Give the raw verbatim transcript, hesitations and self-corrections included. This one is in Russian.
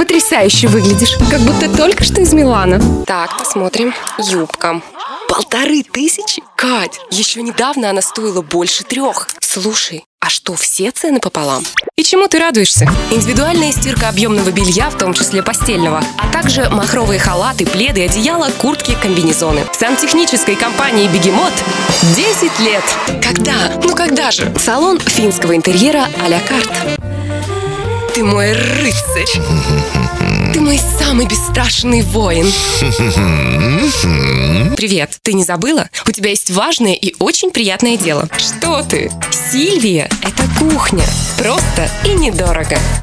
Потрясающе выглядишь, как будто только что из Милана. Так, посмотрим. Юбка. Полторы тысячи? Кать, еще недавно она стоила больше трех. Слушай, а что, все цены пополам? И чему ты радуешься? Индивидуальная стирка объемного белья, в том числе постельного, а также махровые халаты, пледы, одеяла, куртки, комбинезоны. Сантехнической компании «Бегемот» десять лет. Когда? Ну когда же? Салон финского интерьера а-ля карт. Ты мой рыцарь. Ты мой самый бесстрашный воин. Привет, ты не забыла? У тебя есть важное и очень приятное дело. Что ты? Сильвия – это кухня. Просто и недорого.